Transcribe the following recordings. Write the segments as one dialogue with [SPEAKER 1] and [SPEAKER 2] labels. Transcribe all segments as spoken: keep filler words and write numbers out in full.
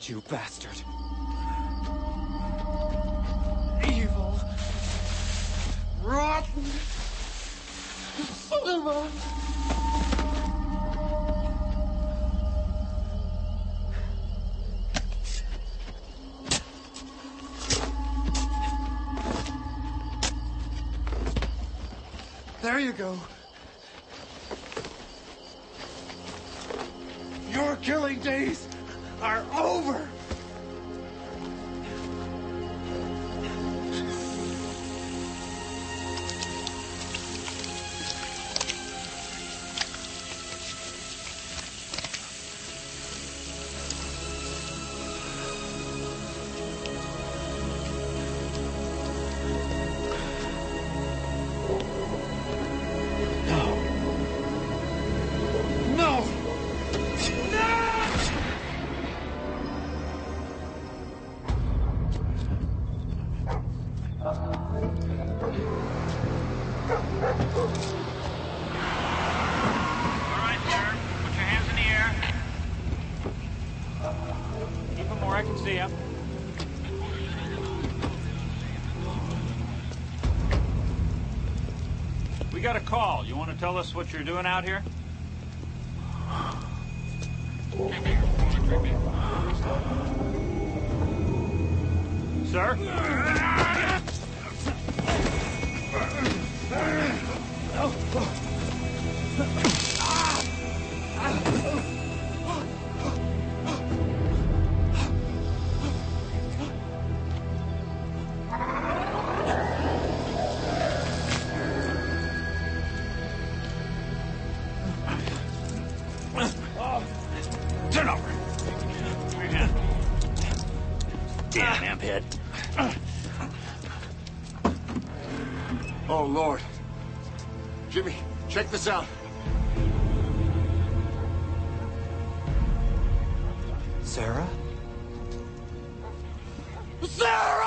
[SPEAKER 1] you bastard. Evil. Rotten. Son of a... There you go. Your killing days are over.
[SPEAKER 2] Tell us what you're doing out here? Sir?
[SPEAKER 3] Oh, Lord. Jimmy, check this out.
[SPEAKER 1] Sarah?
[SPEAKER 3] Sarah!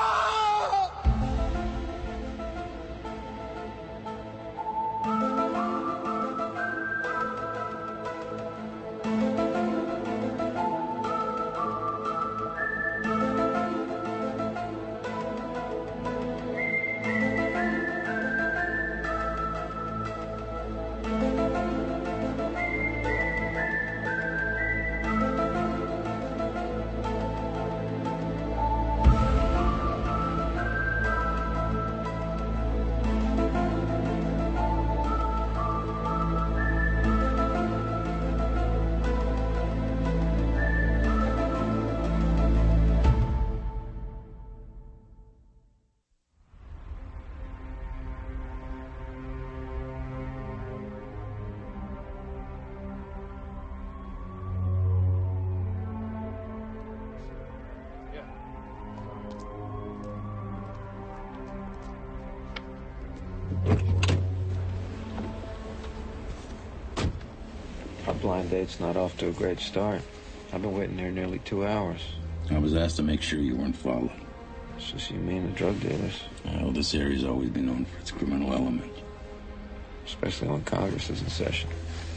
[SPEAKER 4] Our blind date's not off to a great start. I've been waiting here nearly two hours.
[SPEAKER 5] I was asked to make sure you weren't followed.
[SPEAKER 4] So you mean the drug dealers?
[SPEAKER 5] Well, this area's always been known for its criminal element.
[SPEAKER 4] Especially when Congress is in session.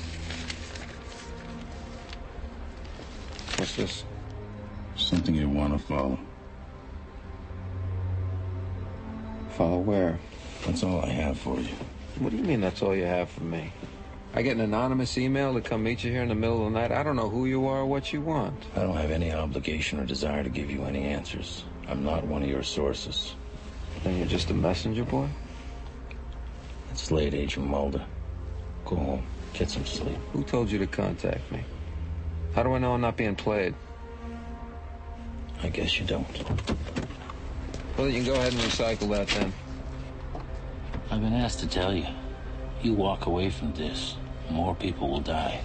[SPEAKER 4] What's this?
[SPEAKER 5] Something you want to follow.
[SPEAKER 4] Follow where?
[SPEAKER 5] That's all I have for you.
[SPEAKER 4] What do you mean that's all you have for me? I get an anonymous email to come meet you here in the middle of the night. I don't know who you are or what you want.
[SPEAKER 5] I don't have any obligation or desire to give you any answers. I'm not one of your sources.
[SPEAKER 4] Then you're just a messenger boy?
[SPEAKER 5] It's late, Agent Mulder. Go home. Get some sleep.
[SPEAKER 4] Who told you to contact me? How do I know I'm not being played?
[SPEAKER 5] I guess you don't.
[SPEAKER 4] Well, you can go ahead and recycle that then.
[SPEAKER 5] I've been asked to tell you. You walk away from this, more people will die.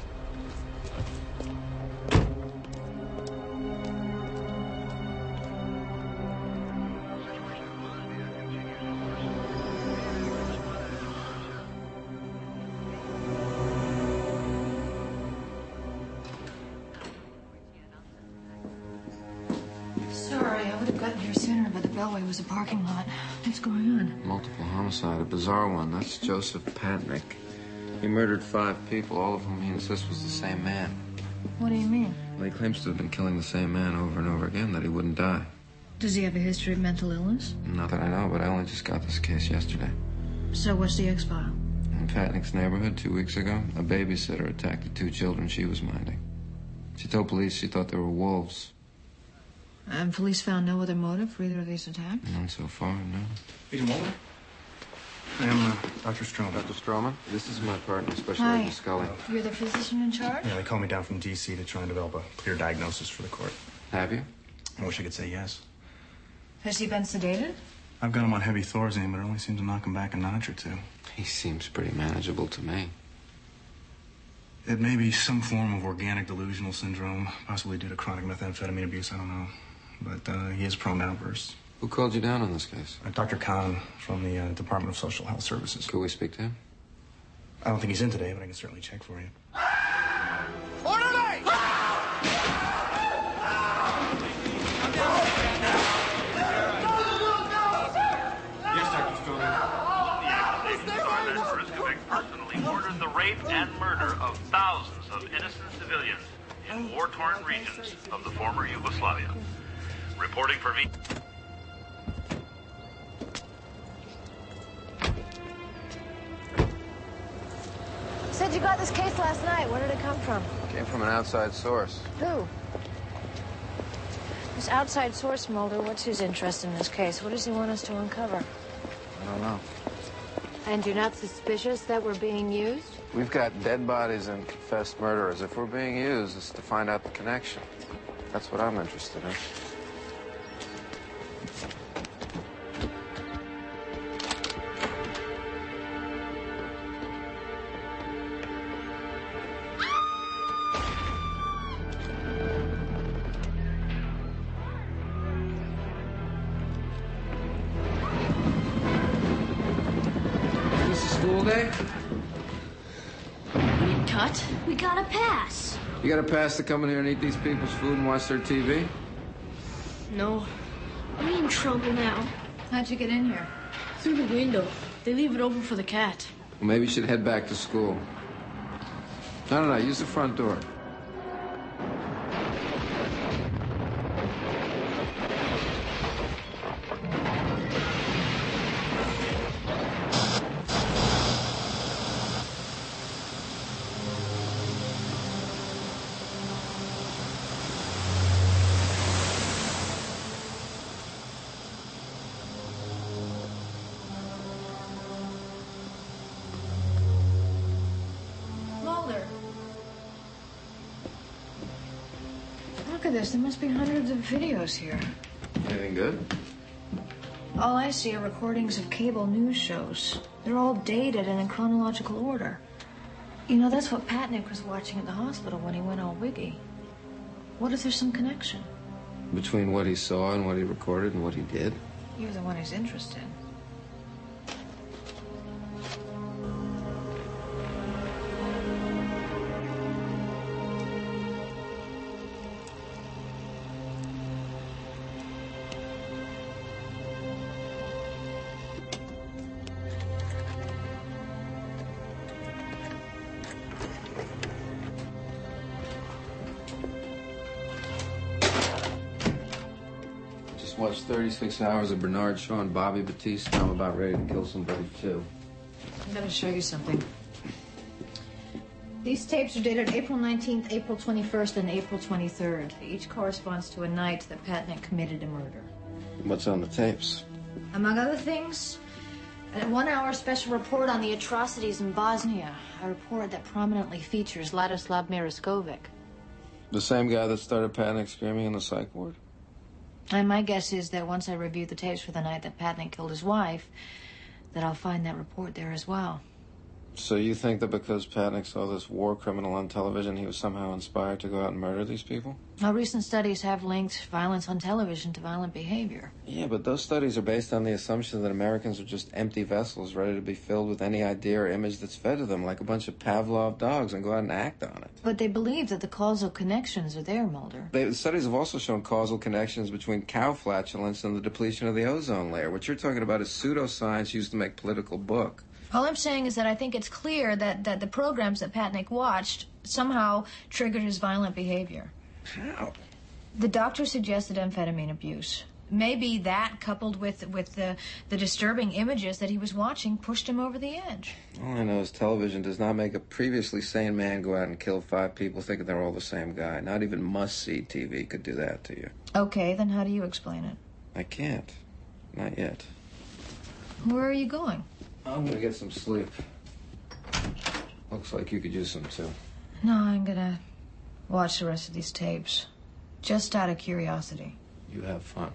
[SPEAKER 6] Sorry, I would have gotten here sooner, but the Bellway was a parking lot. What's going on?
[SPEAKER 4] Multiple homicide, a bizarre one. That's Joseph Patnick. He murdered five people, all of whom he insists was the same man.
[SPEAKER 6] What do you mean?
[SPEAKER 4] Well, he claims to have been killing the same man over and over again, that he wouldn't die.
[SPEAKER 6] Does he have a history of mental illness?
[SPEAKER 4] Not that I know, but I only just got this case yesterday.
[SPEAKER 6] So what's the X-file?
[SPEAKER 4] In Patnick's neighborhood two weeks ago, a babysitter attacked the two children she was minding. She told police she thought they were wolves.
[SPEAKER 6] And police found no other motive for either of these attacks?
[SPEAKER 4] None so far, no.
[SPEAKER 7] Agent Walter? I am uh, Doctor Stroman.
[SPEAKER 4] Doctor Stroman? This is my partner, Special
[SPEAKER 6] Hi.
[SPEAKER 4] Agent Scully.
[SPEAKER 6] You're the physician in charge?
[SPEAKER 7] Yeah, they called me down from D C to try and develop a clear diagnosis for the court.
[SPEAKER 4] Have you?
[SPEAKER 7] I wish I could say yes.
[SPEAKER 6] Has he been sedated?
[SPEAKER 7] I've got him on heavy Thorazine, but it only seemed to knock him back a notch or two.
[SPEAKER 4] He seems pretty manageable to me.
[SPEAKER 7] It may be some form of organic delusional syndrome, possibly due to chronic methamphetamine abuse, I don't know. But uh, he is prone to outbursts.
[SPEAKER 4] Who called you down on this case?
[SPEAKER 7] Uh, Doctor Khan from the uh, Department of Social Health Services.
[SPEAKER 4] Could we speak to him?
[SPEAKER 7] I don't think he's in today, but I can certainly check for you.
[SPEAKER 3] Orderly!
[SPEAKER 7] Yes, Doctor
[SPEAKER 8] Stroman. Personally ordered the rape and murder of thousands of innocent civilians in war-torn regions of the former Yugoslavia. Reporting for V.
[SPEAKER 9] Said you got this case last night. Where did it come from?
[SPEAKER 4] Came from an outside source.
[SPEAKER 9] Who? This outside source, Mulder, what's his interest in this case? What does he want us to uncover?
[SPEAKER 4] I don't know.
[SPEAKER 9] And you're not suspicious that we're being used?
[SPEAKER 4] We've got dead bodies and confessed murderers. If we're being used, it's to find out the connection. That's what I'm interested in. Day?
[SPEAKER 10] We cut? We got a pass.
[SPEAKER 4] You got a pass to come in here and eat these people's food and watch their T V?
[SPEAKER 10] No. I'm in trouble now.
[SPEAKER 6] How'd you get in here?
[SPEAKER 10] Through the window. They leave it open for the cat.
[SPEAKER 4] Well, maybe you should head back to school. No, no, no. Use the front door.
[SPEAKER 6] Look at this. There must be hundreds of videos here.
[SPEAKER 4] Anything good?
[SPEAKER 6] All I see are recordings of cable news shows. They're all dated and in chronological order. You know, that's what Patnick was watching at the hospital when he went all wiggy. What if there's some connection?
[SPEAKER 4] Between what he saw and what he recorded and what he did?
[SPEAKER 6] You're the one who's interested.
[SPEAKER 4] Watched thirty-six hours of Bernard Shaw and Bobby Batista. I'm about ready to kill somebody, too.
[SPEAKER 6] I'm going to show you something. These tapes are dated April nineteenth, April twenty-first, and April twenty-third. Each corresponds to a night that Patnick committed a murder.
[SPEAKER 4] What's on the tapes?
[SPEAKER 6] Among other things, a one-hour special report on the atrocities in Bosnia. A report that prominently features Ladislav Miraskovic.
[SPEAKER 4] The same guy that started Patnick screaming in the psych ward?
[SPEAKER 6] And my guess is that once I review the tapes for the night that Patnick killed his wife, that I'll find that report there as well.
[SPEAKER 4] So you think that because Patnick saw this war criminal on television, he was somehow inspired to go out and murder these people?
[SPEAKER 6] Well, recent studies have linked violence on television to violent behavior.
[SPEAKER 4] Yeah, but those studies are based on the assumption that Americans are just empty vessels ready to be filled with any idea or image that's fed to them, like a bunch of Pavlov dogs, and go out and act on it.
[SPEAKER 6] But they believe that the causal connections are there, Mulder.
[SPEAKER 4] They, the studies have also shown causal connections between cow flatulence and the depletion of the ozone layer. What you're talking about is pseudoscience used to make political book.
[SPEAKER 6] All I'm saying is that I think it's clear that, that the programs that Patnick watched somehow triggered his violent behavior.
[SPEAKER 4] How?
[SPEAKER 6] The doctor suggested amphetamine abuse. Maybe that, coupled with with the, the disturbing images that he was watching, pushed him over the edge.
[SPEAKER 4] All I know is television does not make a previously sane man go out and kill five people thinking they're all the same guy. Not even must-see T V could do that to you.
[SPEAKER 6] Okay, then how do you explain it?
[SPEAKER 4] I can't. Not yet.
[SPEAKER 6] Where are you going?
[SPEAKER 4] I'm gonna get some sleep. Looks like you could use some, too.
[SPEAKER 6] No, I'm gonna watch the rest of these tapes. Just out of curiosity.
[SPEAKER 4] You have fun.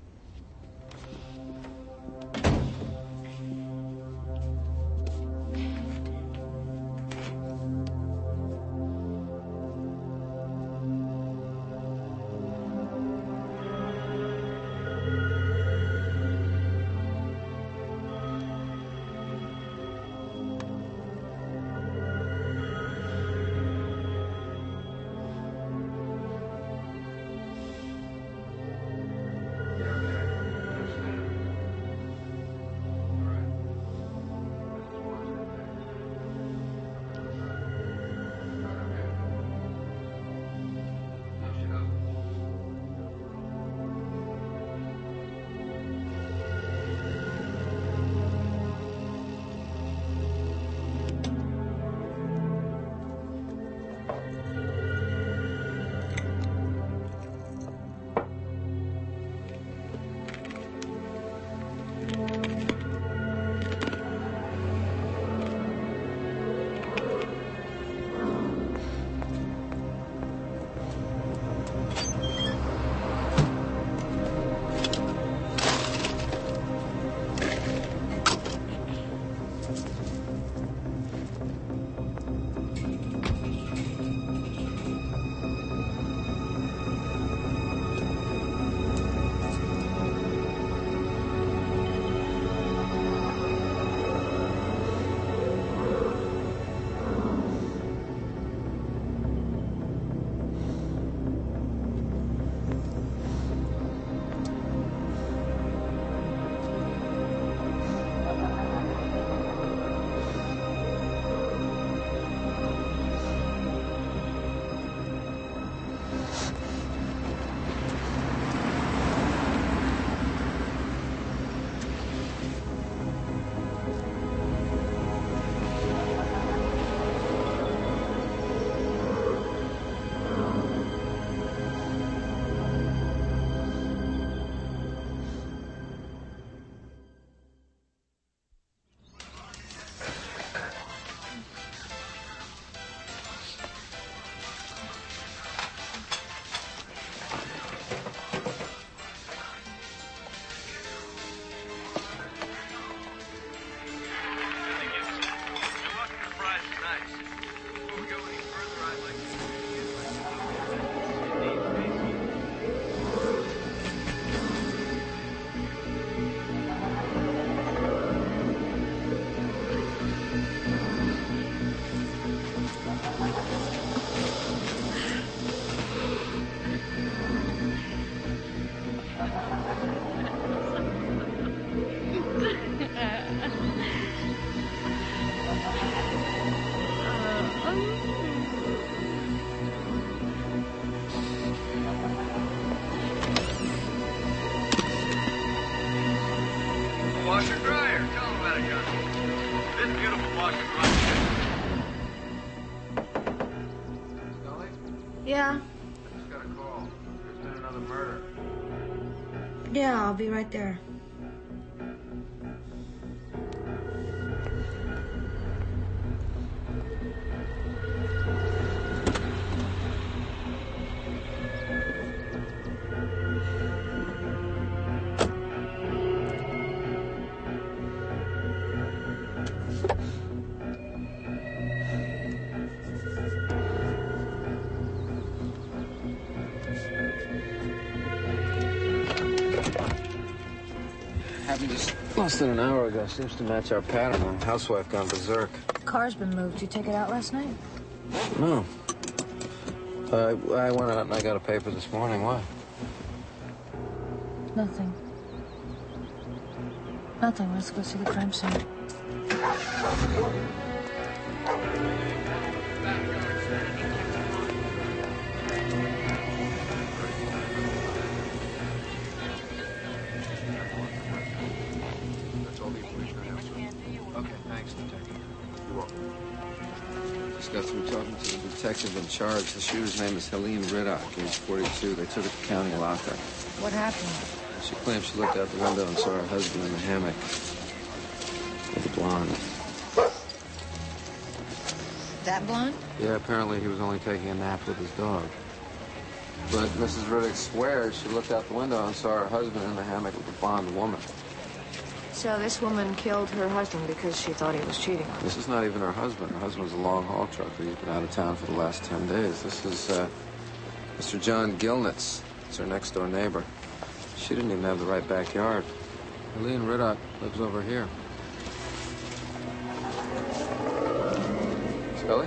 [SPEAKER 8] Washer dryer. Tell them about it, Johnny. This beautiful washer dryer. Scully?
[SPEAKER 6] Yeah?
[SPEAKER 8] I just got a call. There's been another murder.
[SPEAKER 6] Yeah, I'll be right there.
[SPEAKER 4] Happened just less than an hour ago. Seems to match our pattern. The housewife gone berserk.
[SPEAKER 6] Car's been moved. You take it out last night?
[SPEAKER 4] No. Uh, I went out and I got a paper this morning. Why?
[SPEAKER 6] Nothing. Nothing. Let's go see the crime scene.
[SPEAKER 8] Back,
[SPEAKER 4] got through talking to the detective in charge. The shooter's name is Helene Riddock. He's forty-two. They took her to county locker.
[SPEAKER 6] What happened?
[SPEAKER 4] She claims she looked out the window and saw her husband in the hammock with a blonde.
[SPEAKER 6] That blonde?
[SPEAKER 4] Yeah, apparently he was only taking a nap with his dog. But Missus Riddock swears she looked out the window and saw her husband in the hammock with a blonde woman.
[SPEAKER 6] So this woman killed her husband because she thought he was cheating on her.
[SPEAKER 4] This is not even her husband. Her husband's a long-haul trucker. He's been out of town for the last ten days. This is uh, Mister John Gilnitz. It's her next-door neighbor. She didn't even have the right backyard. Helene Riddock lives over here. Scully?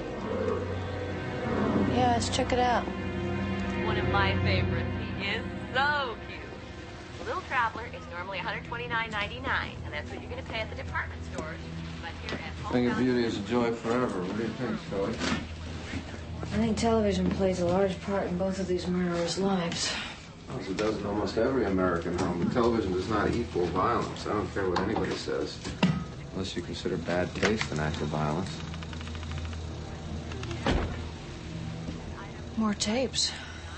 [SPEAKER 6] Yeah, let's check it out.
[SPEAKER 11] One of my favorites. He is so cute. The Little Traveler is normally one hundred twenty-nine ninety-nine, and that's what you're going to pay at the department stores. But here at Home
[SPEAKER 4] Thing of beauty is a joy forever. What do you think, Scully?
[SPEAKER 6] I think television plays a large part in both of these murderers' lives.
[SPEAKER 4] As it does in almost every American home. But television does not equal violence. I don't care what anybody says. Unless you consider bad taste an act of violence.
[SPEAKER 6] More tapes.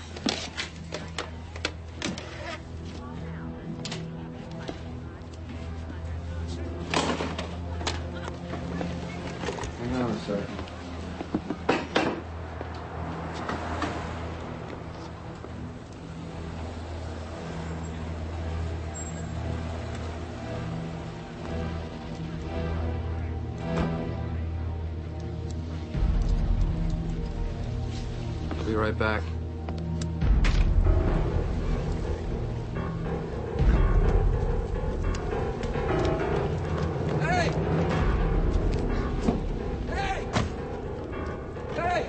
[SPEAKER 4] Hang on a second. I'll be right back.
[SPEAKER 1] Hey! Hey! Hey!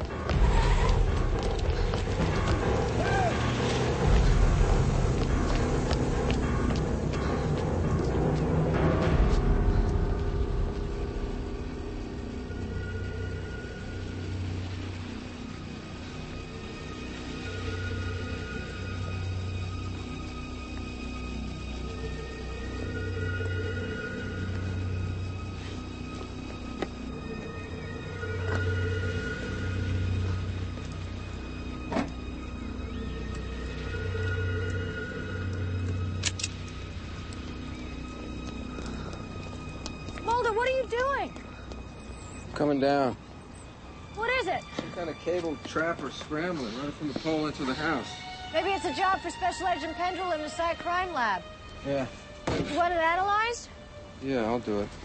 [SPEAKER 9] Mulder, what are you doing?
[SPEAKER 4] Coming down.
[SPEAKER 9] What is it?
[SPEAKER 4] Some kind of cable trapper scrambling right from the pole into the house.
[SPEAKER 9] Maybe it's a job for Special Agent Pendrell in the Site Crime Lab.
[SPEAKER 4] Yeah.
[SPEAKER 9] You want it analyzed?
[SPEAKER 4] Yeah, I'll do it.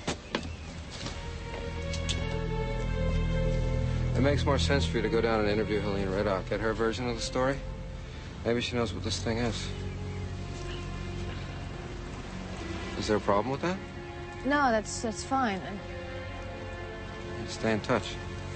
[SPEAKER 4] It makes more sense for you to go down and interview Helene Riddock. Get her version of the story. Maybe she knows what this thing is. Is there a problem with that?
[SPEAKER 6] No, that's that's fine.
[SPEAKER 4] Stay in touch.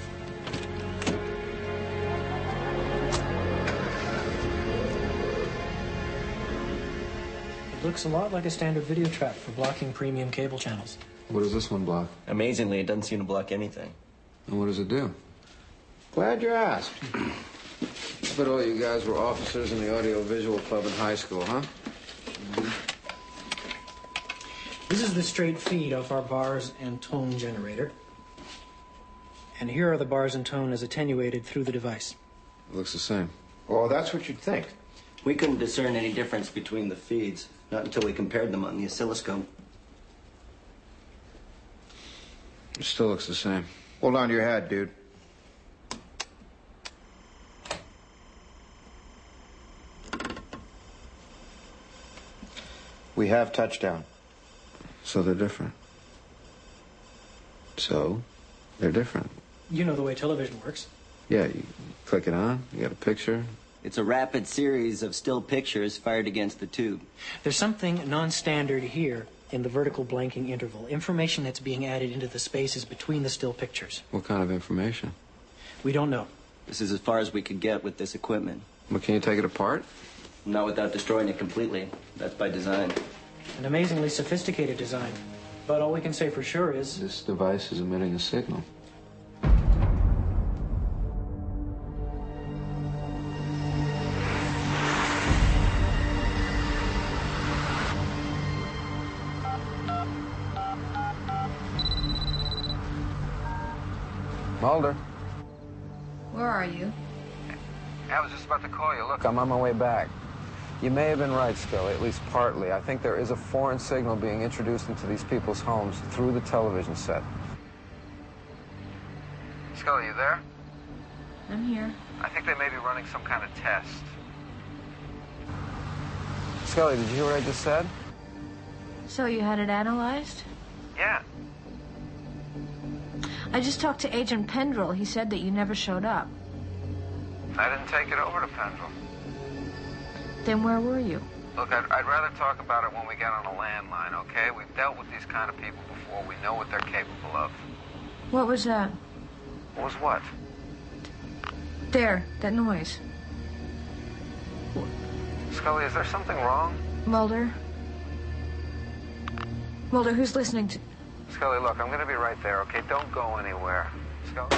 [SPEAKER 12] It looks a lot like a standard video trap for blocking premium cable channels.
[SPEAKER 4] What does this one block?
[SPEAKER 13] Amazingly, it doesn't seem to block anything.
[SPEAKER 4] And what does it do? Glad you asked. I bet all you guys were officers in the audio-visual club in high school, huh?
[SPEAKER 12] This is the straight feed off our bars and tone generator. And here are the bars and tone as attenuated through the device.
[SPEAKER 4] It looks the same.
[SPEAKER 13] Well, that's what you'd think. We couldn't discern any difference between the feeds, not until we compared them on the oscilloscope.
[SPEAKER 4] It still looks the same.
[SPEAKER 14] Hold on to your hat, dude. We have touchdown.
[SPEAKER 4] So they're different. So they're different.
[SPEAKER 12] You know the way television works.
[SPEAKER 4] Yeah, you click it on, you got a picture.
[SPEAKER 13] It's a rapid series of still pictures fired against the tube.
[SPEAKER 12] There's something non-standard here in the vertical blanking interval. Information that's being added into the spaces between the still pictures.
[SPEAKER 4] What kind of information?
[SPEAKER 12] We don't know.
[SPEAKER 13] This is as far as we could get with this equipment.
[SPEAKER 4] Well, can you take it apart?
[SPEAKER 13] Not without destroying it completely. That's by design.
[SPEAKER 12] An amazingly sophisticated design. But all we can say for sure is...
[SPEAKER 4] This device is emitting a signal. Mulder.
[SPEAKER 6] Where are you?
[SPEAKER 4] I was just about to call you. Look, I'm on my way back. You may have been right, Scully, at least partly. I think there is a foreign signal being introduced into these people's homes through the television set. Scully, you there?
[SPEAKER 6] I'm here.
[SPEAKER 4] I think they may be running some kind of test. Scully, did you hear what I just said?
[SPEAKER 6] So you had it analyzed?
[SPEAKER 4] Yeah.
[SPEAKER 6] I just talked to Agent Pendrell. He said that you never showed up.
[SPEAKER 4] I didn't take it over to Pendrell.
[SPEAKER 6] Then where were you?
[SPEAKER 4] Look, I'd, I'd rather talk about it when we get on a landline, okay? We've dealt with these kind of people before. We know what they're capable of.
[SPEAKER 6] What was that?
[SPEAKER 4] What was what?
[SPEAKER 6] There, that noise.
[SPEAKER 4] Scully, is there something wrong?
[SPEAKER 6] Mulder? Mulder, who's listening to...
[SPEAKER 4] Scully, look, I'm going to be right there, okay? Don't go anywhere. Scully?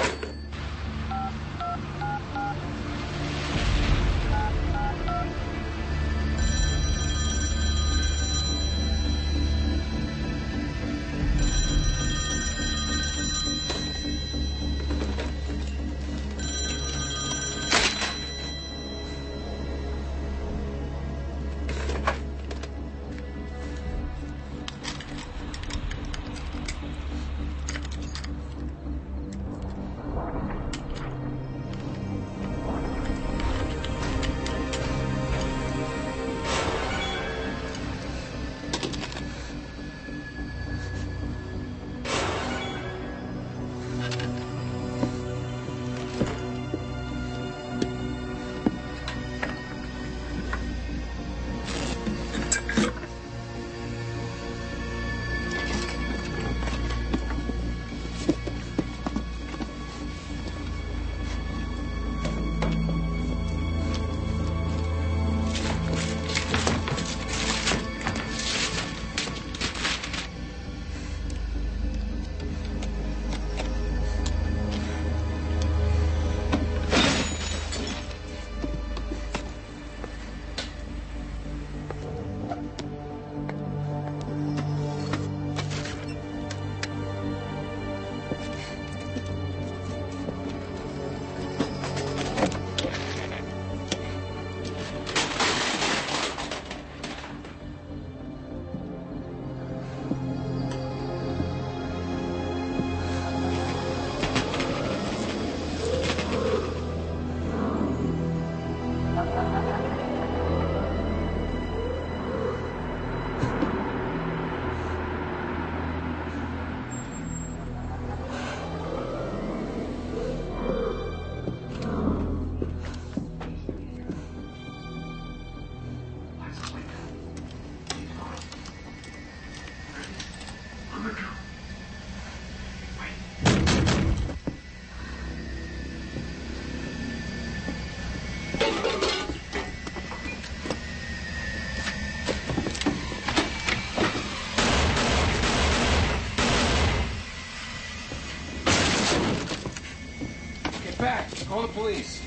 [SPEAKER 1] Back! Call the police.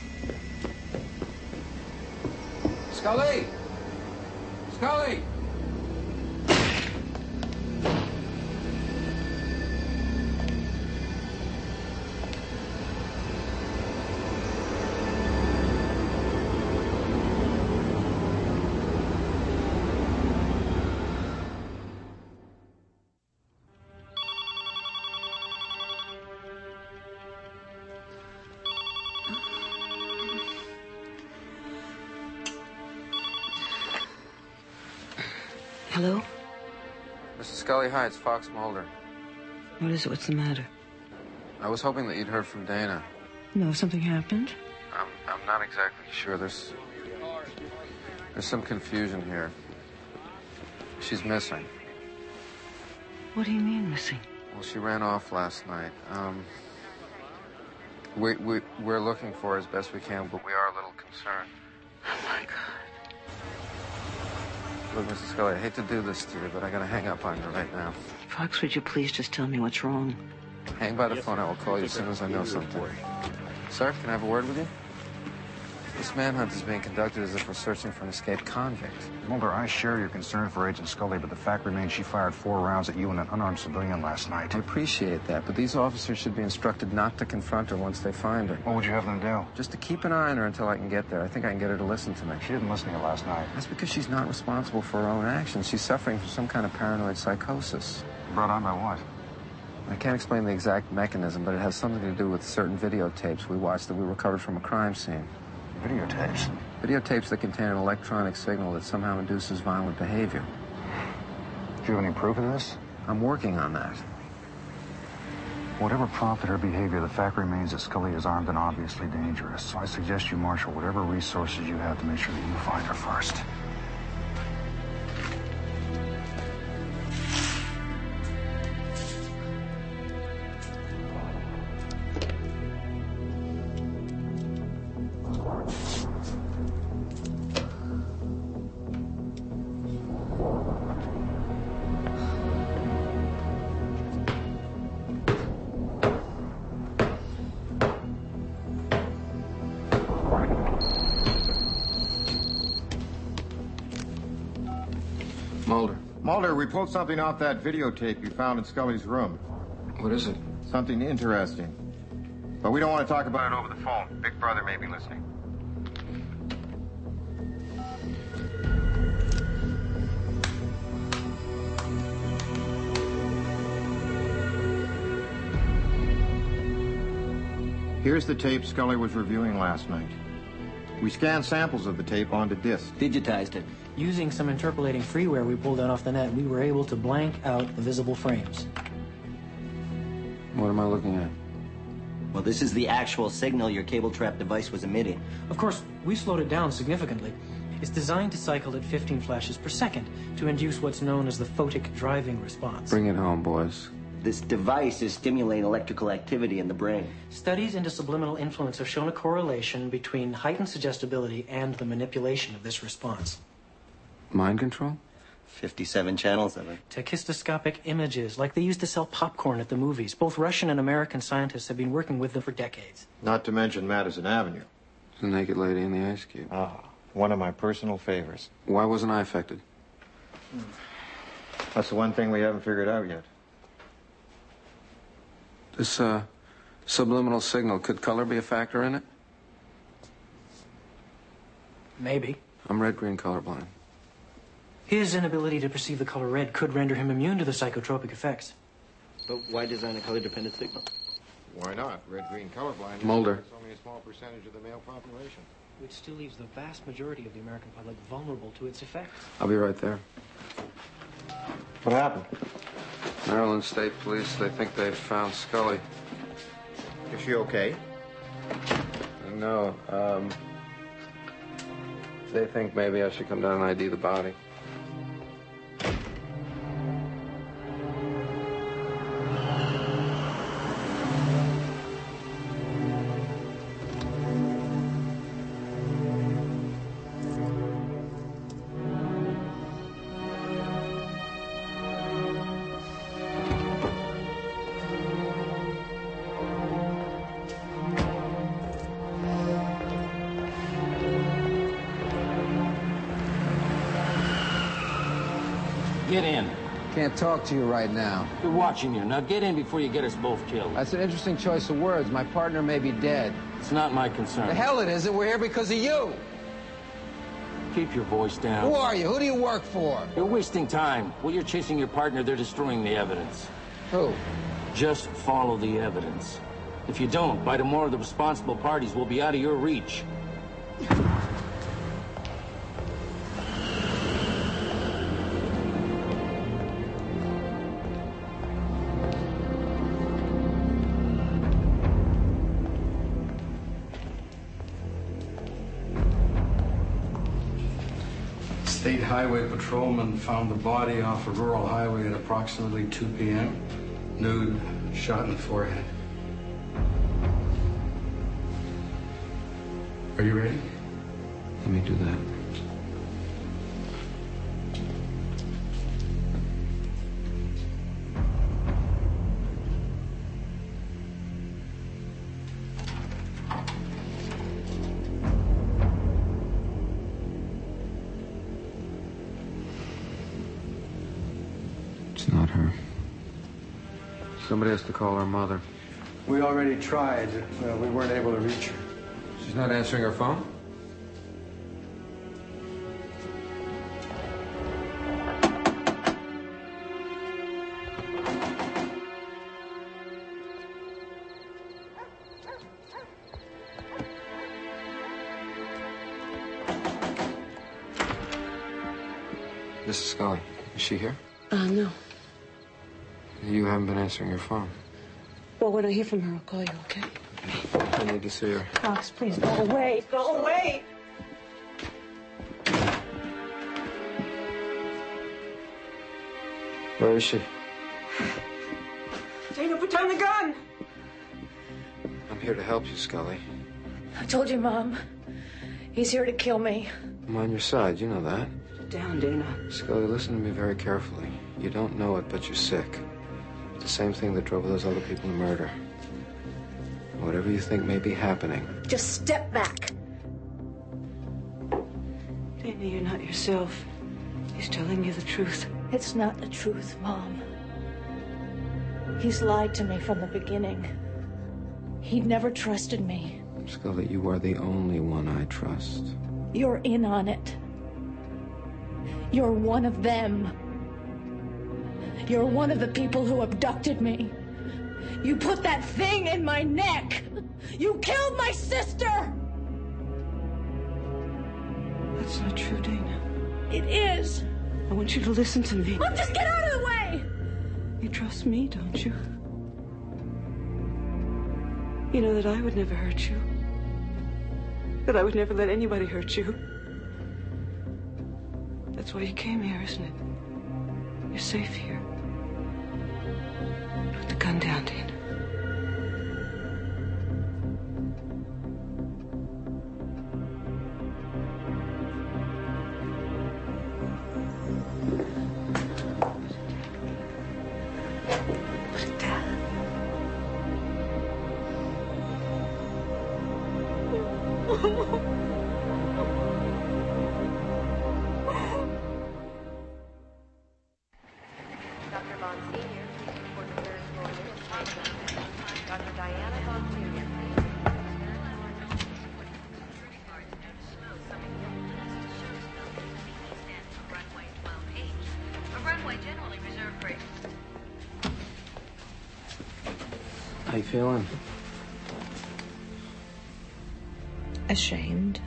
[SPEAKER 1] Scully! Scully!
[SPEAKER 15] Hello?
[SPEAKER 4] Missus Scully, hi, it's Fox Mulder.
[SPEAKER 15] What is it? What's the matter?
[SPEAKER 4] I was hoping that you'd heard from Dana.
[SPEAKER 15] No, something happened?
[SPEAKER 4] I'm, I'm not exactly sure. There's, there's some confusion here. She's missing.
[SPEAKER 15] What do you mean, missing?
[SPEAKER 4] Well, she ran off last night. Um, we, we, we're looking for her as best we can, but we are a little concerned.
[SPEAKER 15] Oh, my God.
[SPEAKER 4] Look, Missus Scully, I hate to do this to you, but I gotta hang up on you right now.
[SPEAKER 15] Fox, would you please just tell me what's wrong?
[SPEAKER 4] Hang by the phone. I will call you as soon as I know something. Sir, can I have a word with you? This manhunt is being conducted as if we're searching for an escaped convict.
[SPEAKER 16] Mulder, I share your concern for Agent Scully, but the fact remains she fired four rounds at you and an unarmed civilian last night.
[SPEAKER 4] I appreciate that, but these officers should be instructed not to confront her once they find her.
[SPEAKER 16] What would you have them do?
[SPEAKER 4] Just to keep an eye on her until I can get there. I think I can get her to listen to me.
[SPEAKER 16] She didn't listen to you last night.
[SPEAKER 4] That's because she's not responsible for her own actions. She's suffering from some kind of paranoid psychosis.
[SPEAKER 16] Brought on by what?
[SPEAKER 4] I can't explain the exact mechanism, but it has something to do with certain videotapes we watched that we recovered from a crime scene.
[SPEAKER 16] Videotapes?
[SPEAKER 4] Videotapes that contain an electronic signal that somehow induces violent behavior.
[SPEAKER 16] Do you have any proof of this?
[SPEAKER 4] I'm working on that.
[SPEAKER 16] Whatever prompted her behavior, the fact remains that Scully is armed and obviously dangerous. So I suggest you marshal whatever resources you have to make sure that you find her first.
[SPEAKER 4] Mulder.
[SPEAKER 14] Mulder, we pulled something off that videotape you found in Scully's room.
[SPEAKER 4] What is it?
[SPEAKER 14] Something interesting. But we don't want to talk about it over the phone. Big Brother may be listening. Here's the tape Scully was reviewing last night. We scanned samples of the tape onto disk.
[SPEAKER 12] Digitized it. Using some interpolating freeware we pulled out off the net, we were able to blank out the visible frames.
[SPEAKER 4] What am I looking at?
[SPEAKER 13] Well, this is the actual signal your cable trap device was emitting.
[SPEAKER 12] Of course, we slowed it down significantly. It's designed to cycle at fifteen flashes per second to induce what's known as the photic driving response.
[SPEAKER 4] Bring it home, boys.
[SPEAKER 13] This device is stimulating electrical activity in the brain.
[SPEAKER 12] Studies into subliminal influence have shown a correlation between heightened suggestibility and the manipulation of this response.
[SPEAKER 4] Mind control?
[SPEAKER 13] fifty-seven channels of it.
[SPEAKER 12] Tachistoscopic images, like they used to sell popcorn at the movies. Both Russian and American scientists have been working with them for decades.
[SPEAKER 14] Not to mention Madison Avenue.
[SPEAKER 4] The naked lady in the ice cube.
[SPEAKER 14] Ah, one of my personal favorites.
[SPEAKER 4] Why wasn't I affected?
[SPEAKER 14] That's the one thing we haven't figured out yet.
[SPEAKER 4] This, uh, subliminal signal, could color be a factor in it?
[SPEAKER 12] Maybe.
[SPEAKER 4] I'm red-green colorblind.
[SPEAKER 12] His inability to perceive the color red could render him immune to the psychotropic effects.
[SPEAKER 13] But why design a color-dependent signal?
[SPEAKER 14] Why not? Red-green colorblind
[SPEAKER 4] Mulder.
[SPEAKER 14] is only a small percentage of the male population.
[SPEAKER 12] Which still leaves the vast majority of the American public vulnerable to its effects.
[SPEAKER 4] I'll be right there.
[SPEAKER 14] What happened?
[SPEAKER 4] Maryland State Police, they think they've found Scully.
[SPEAKER 14] Is she okay?
[SPEAKER 4] No, um... they think maybe I should come down and I D the body.
[SPEAKER 5] Get in.
[SPEAKER 17] Can't talk to you right now.
[SPEAKER 5] We're watching you. Now get in before you get us both killed.
[SPEAKER 17] That's an interesting choice of words. My partner may be dead.
[SPEAKER 5] It's not my concern.
[SPEAKER 17] The hell it isn't. We're here because of you.
[SPEAKER 5] Keep your voice down.
[SPEAKER 17] Who are you? Who do you work for?
[SPEAKER 5] You're wasting time. While you're chasing your partner, they're destroying the evidence.
[SPEAKER 17] Who?
[SPEAKER 5] Just follow the evidence. If you don't, by tomorrow, the responsible parties will be out of your reach.
[SPEAKER 18] State Highway Patrolman found the body off a rural highway at approximately two p m Nude, shot in the forehead. Are you ready?
[SPEAKER 4] Let me do that. not her. Somebody has to call her mother.
[SPEAKER 18] We already tried. Well, we weren't able to reach her.
[SPEAKER 4] She's not answering her phone? This is Scully. Is she here?
[SPEAKER 15] Uh, no.
[SPEAKER 4] You haven't been answering your phone.
[SPEAKER 15] Well, when I hear from her, I'll call you, okay?
[SPEAKER 4] I need to see her.
[SPEAKER 15] Fox, please go away. Go away.
[SPEAKER 4] Where is she?
[SPEAKER 15] Dana, put down the gun.
[SPEAKER 4] I'm here to help you, Scully.
[SPEAKER 6] I told you, Mom. He's here to kill me.
[SPEAKER 4] I'm on your side, you know that.
[SPEAKER 15] Sit down, Dana.
[SPEAKER 4] Scully, listen to me very carefully. You don't know it, but you're sick. It's the same thing that drove those other people to murder. Whatever you think may be happening.
[SPEAKER 6] Just step back.
[SPEAKER 15] Dana, you're not yourself. He's telling you the truth.
[SPEAKER 6] It's not the truth, Mom. He's lied to me from the beginning. He never trusted me.
[SPEAKER 4] Scully, you are the only one I trust.
[SPEAKER 6] You're in on it. You're one of them. You're one of the people who abducted me. You put that thing in my neck. You killed my sister.
[SPEAKER 15] That's not true, Dana.
[SPEAKER 6] It is.
[SPEAKER 15] I want you to listen to me.
[SPEAKER 6] Look, just get out of the way.
[SPEAKER 15] You trust me, don't you? You know that I would never hurt you. That I would never let anybody hurt you. That's why you came here, isn't it? You're safe here. Put the gun down, Dana. Put it down.
[SPEAKER 11] Doctor Vaughn Senior, please report the third floor unit hospital. Doctor Diana Vaughn Junior, please. A runway generally reserved for.
[SPEAKER 4] How you feeling?
[SPEAKER 6] Ashamed.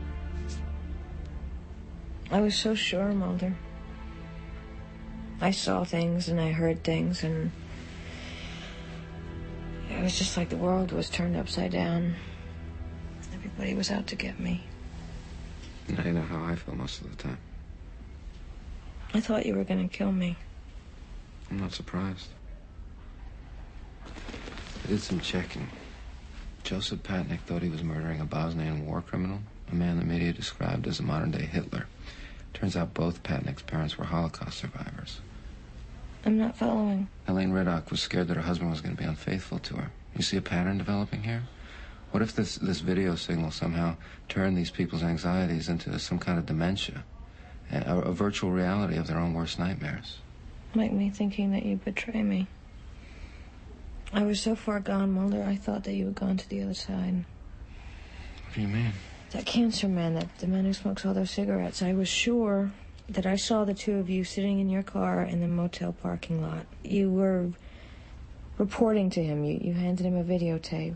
[SPEAKER 6] I was so sure, Mulder. I saw things and I heard things, and it was just like the world was turned upside down. Everybody was out to get me.
[SPEAKER 4] Now you know how I feel most of the time.
[SPEAKER 6] I thought you were going to kill me.
[SPEAKER 4] I'm not surprised. I did some checking. Joseph Patnick thought he was murdering a Bosnian war criminal, a man the media described as a modern-day Hitler. Turns out both Patnick's parents were Holocaust survivors.
[SPEAKER 6] I'm not following.
[SPEAKER 4] Elaine Reddock was scared that her husband was going to be unfaithful to her. You see a pattern developing here? What if this, this video signal somehow turned these people's anxieties into some kind of dementia, a, a virtual reality of their own worst nightmares?
[SPEAKER 6] Like me thinking that you'd betray me. I was so far gone, Mulder, I thought that you had gone to the other side.
[SPEAKER 4] What do you mean?
[SPEAKER 6] That cancer man, that the man who smokes all those cigarettes, I was sure that I saw the two of you sitting in your car in the motel parking lot. You were reporting to him. You, you handed him a videotape.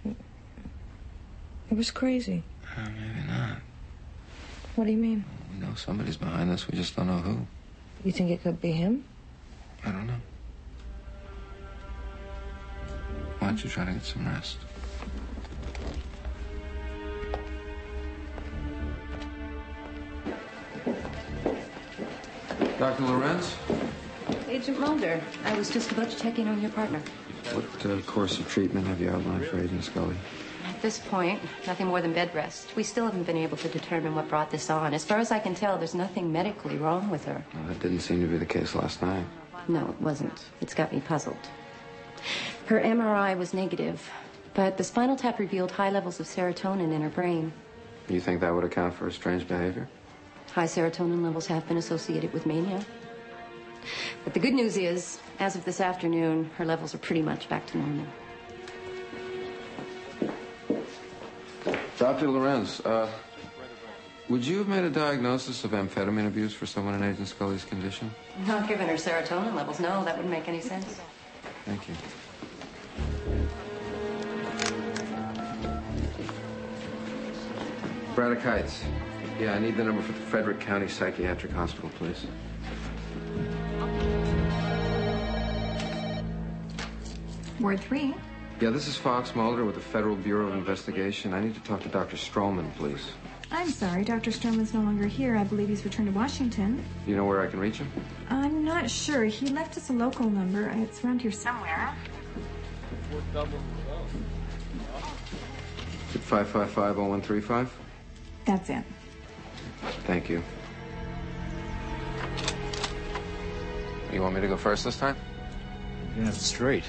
[SPEAKER 6] It was crazy.
[SPEAKER 4] Uh, maybe not.
[SPEAKER 6] What do you mean?
[SPEAKER 4] We know somebody's behind this. We just don't know who.
[SPEAKER 6] You think it could be him?
[SPEAKER 4] I don't know. Why don't you try to get some rest? Doctor Lorenz?
[SPEAKER 19] Agent Mulder, I was just about to check in on your partner.
[SPEAKER 4] What uh, course of treatment have you outlined for Agent Scully?
[SPEAKER 19] At this point, nothing more than bed rest. We still haven't been able to determine what brought this on. As far as I can tell, there's nothing medically wrong with her.
[SPEAKER 4] Well, that didn't seem to be the case last night.
[SPEAKER 19] No, it wasn't. It's got me puzzled. Her M R I was negative, but the spinal tap revealed high levels of serotonin in her brain.
[SPEAKER 4] You think that would account for her strange behavior?
[SPEAKER 19] High serotonin levels have been associated with mania. But the good news is, as of this afternoon, her levels are pretty much back to normal.
[SPEAKER 4] Doctor Lorenz, uh, would you have made a diagnosis of amphetamine abuse for someone in Agent Scully's condition?
[SPEAKER 19] Not given her serotonin levels, no, that wouldn't make any sense.
[SPEAKER 4] Thank you. Braddock Heights. Yeah, I need the number for the Frederick County Psychiatric Hospital, please.
[SPEAKER 6] Ward three.
[SPEAKER 4] Yeah, this is Fox Mulder with the Federal Bureau of Investigation. I need to talk to Doctor Stroman, please.
[SPEAKER 20] I'm sorry, Doctor Stroman's no longer here. I believe he's returned to Washington.
[SPEAKER 4] Do you know where I can reach him?
[SPEAKER 20] I'm not sure. He left us a local number. It's around here somewhere.
[SPEAKER 4] Is it five five five oh one three five?
[SPEAKER 20] That's it.
[SPEAKER 4] Thank you. You want me to go first this time?
[SPEAKER 2] You have it straight.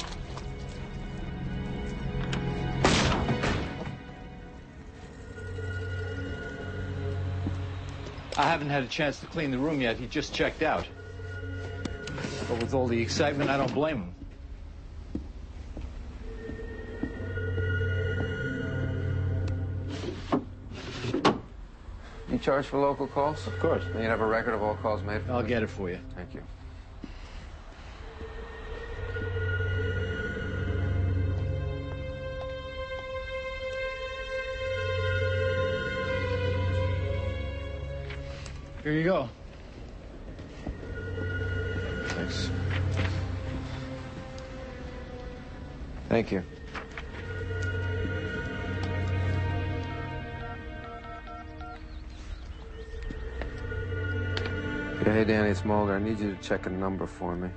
[SPEAKER 2] I haven't had a chance to clean the room yet. He just checked out. But with all the excitement, I don't blame him.
[SPEAKER 4] You charge for local calls?
[SPEAKER 2] Of course.
[SPEAKER 4] And you have a record of all calls made?
[SPEAKER 2] I'll get it for you.
[SPEAKER 4] Thank you.
[SPEAKER 2] Here you go.
[SPEAKER 4] Thanks. Thank you. Yeah, hey, Danny, it's Mulder. I need you to check a number for me.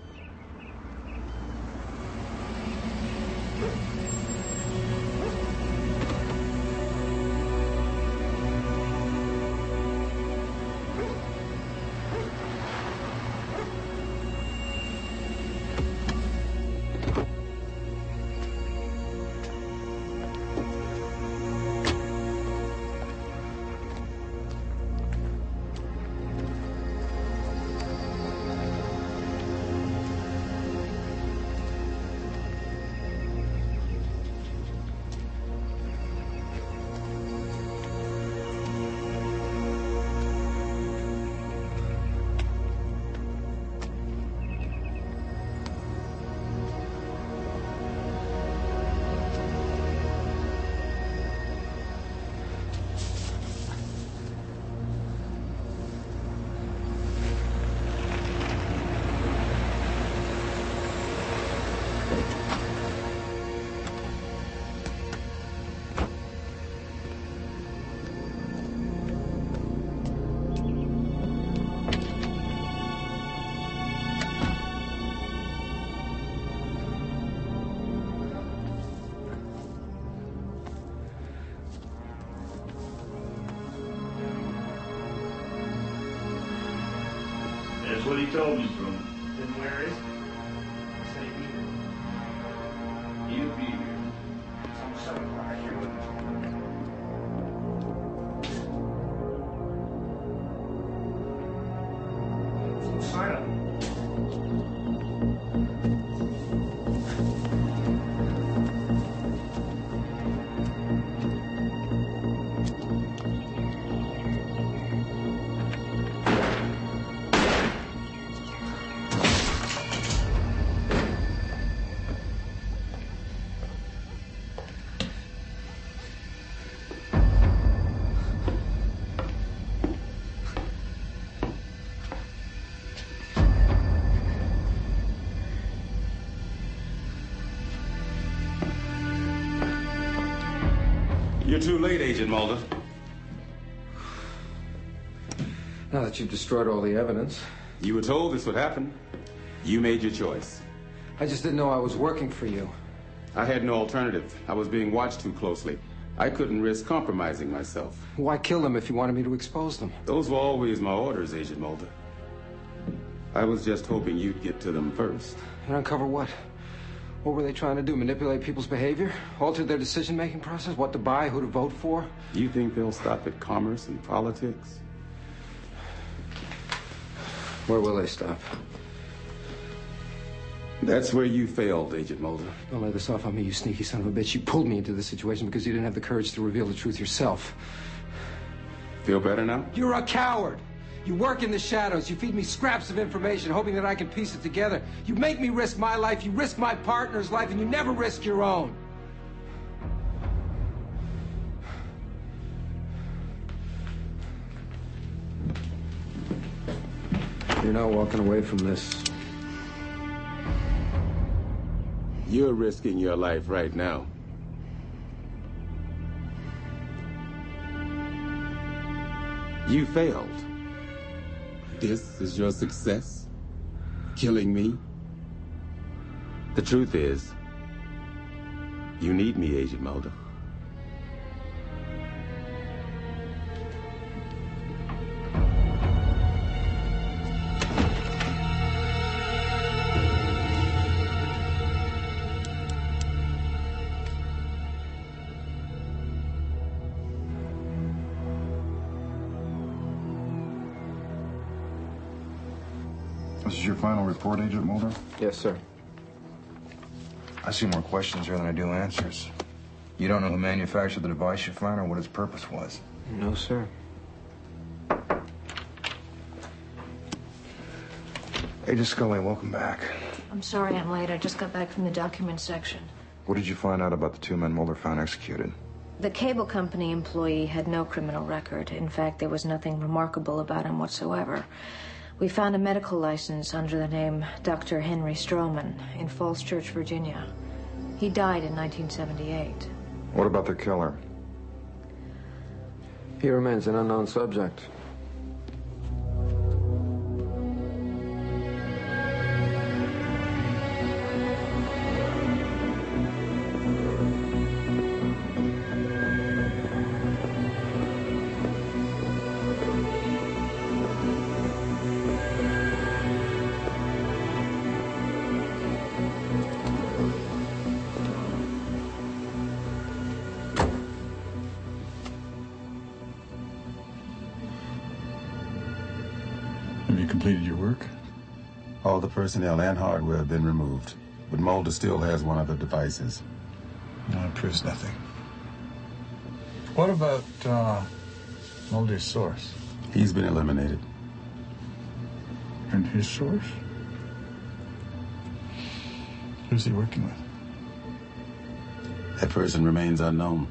[SPEAKER 8] That's what he told me, from.
[SPEAKER 12] Then where is he?
[SPEAKER 8] He'll be here.
[SPEAKER 12] Some seven o'clock here with him. Sign up.
[SPEAKER 21] You're too late, Agent Mulder.
[SPEAKER 4] Now that you've destroyed all the evidence.
[SPEAKER 21] You were told this would happen. You made your choice.
[SPEAKER 4] I just didn't know I was working for you.
[SPEAKER 21] I had no alternative. I was being watched too closely. I couldn't risk compromising myself.
[SPEAKER 4] Why kill them if you wanted me to expose them?
[SPEAKER 21] Those were always my orders, Agent Mulder. I was just hoping you'd get to them first.
[SPEAKER 4] And uncover what? What were they trying to do? Manipulate people's behavior? Alter their decision-making process? What to buy? Who to vote for?
[SPEAKER 21] You think they'll stop at commerce and politics?
[SPEAKER 4] Where will they stop?
[SPEAKER 21] That's where you failed, Agent Mulder.
[SPEAKER 4] Don't lay this off on me, you sneaky son of a bitch. You pulled me into this situation because you didn't have the courage to reveal the truth yourself.
[SPEAKER 21] Feel better now?
[SPEAKER 17] You're a coward. You work in the shadows. You feed me scraps of information, hoping that I can piece it together. You make me risk my life, you risk my partner's life, and you never risk your own.
[SPEAKER 4] You're not walking away from this.
[SPEAKER 21] You're risking your life right now. You failed. This is your success? Killing me? The truth is, you need me, Agent Mulder.
[SPEAKER 16] This is your final report, Agent Mulder?
[SPEAKER 4] Yes, sir.
[SPEAKER 7] I see more questions here than I do answers. You don't know who manufactured the device you found or what its purpose was?
[SPEAKER 4] No, sir.
[SPEAKER 7] Agent Scully, welcome back.
[SPEAKER 6] I'm sorry I'm late. I just got back from the document section.
[SPEAKER 7] What did you find out about the two men Mulder found executed?
[SPEAKER 6] The cable company employee had no criminal record. In fact, there was nothing remarkable about him whatsoever. We found a medical license under the name Doctor Henry Stroman in Falls Church, Virginia. He died in nineteen seventy-eight.
[SPEAKER 7] What about their killer?
[SPEAKER 4] He remains an unknown subject.
[SPEAKER 16] Have you completed your work?
[SPEAKER 21] All the personnel and hardware have been removed, but Mulder still has one of the devices.
[SPEAKER 16] No, it proves nothing. What about uh, Mulder's source?
[SPEAKER 21] He's been eliminated.
[SPEAKER 16] And his source? Who's he working with?
[SPEAKER 21] That person remains unknown.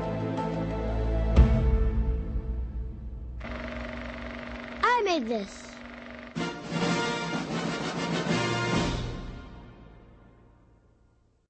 [SPEAKER 10] I made this.